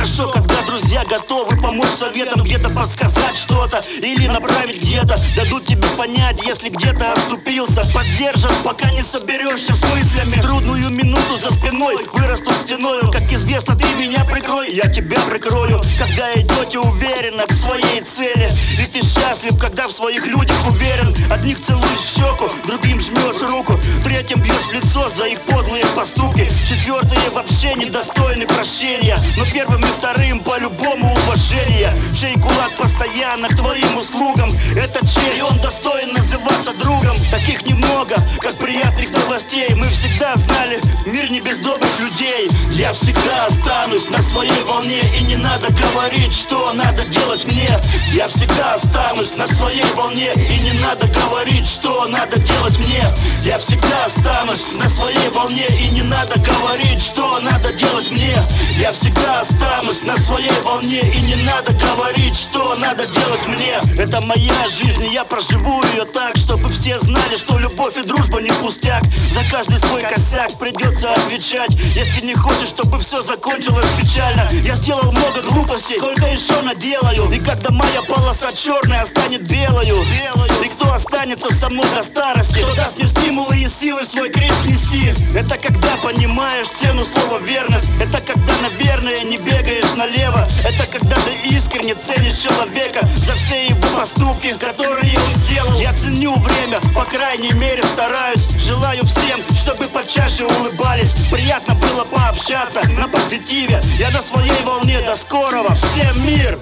хорошо, когда друзья готовы помочь советом, где-то подсказать что-то или направить где-то. Дадут тебе понять, если где-то оступился. Поддержат, пока не соберешься с мыслями. В трудную минуту за спиной вырастут стеною. Как известно, ты меня прикрой, я тебя прикрою. Когда идете уверенно к своей цели, и ты счастлив, когда в своих людях уверен. Одних целуешь в щеку, другим жмешь руку, третьим бьешь в лицо за их подлые поступки. Четвертые вообще недостойны прощения, но первым и вторым по-любому уважения. Чей кулак постоянно к твоим услугам, это честь, и он достоин называться другом. Таких немного, как приятных новостей. Мы всегда знали, мир не без добрых людей. Я всегда останусь на своей волне, и не надо говорить, что надо делать мне. Я всегда останусь на своей волне, и не надо говорить, что надо делать мне. Я всегда останусь на своей волне, и не надо говорить, что надо делать мне. Я всегда останусь на своей волне, и не надо говорить, что надо делать мне. Это моя жизнь, и я проживу ее так, чтобы все знали, что любовь и дружба не пустяк. За каждый свой косяк придется отвечать, если не хочешь, чтобы все закончилось печально. Я сделал много глупостей, сколько еще наделаю. И когда моя полоса черная станет белою, и кто останется со мной до старости, кто даст мне стимулы и силы свой крест нести. Это когда понимаешь цену слова верность. Это когда, наверное, не бегаешь налево. Это когда ты искренне ценишь человека за все его поступки, которые он сделал. Я ценю время, по крайней мере стараюсь. Желаю всем, чтобы почаще улыбались. Приятно было пообщаться на позитиве. Я на своей волне, до скорого, всем мир!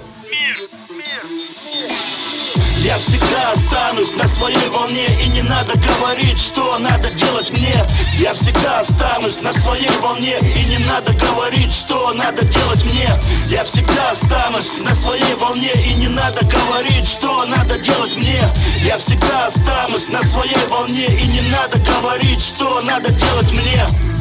Я всегда останусь на своей волне, и не надо говорить, что надо делать мне. Я всегда останусь на своей волне, и не надо говорить, что надо делать мне. Я всегда останусь на своей волне, и не надо говорить, что надо делать мне. Я всегда останусь на своей волне, и не надо говорить, что надо делать мне.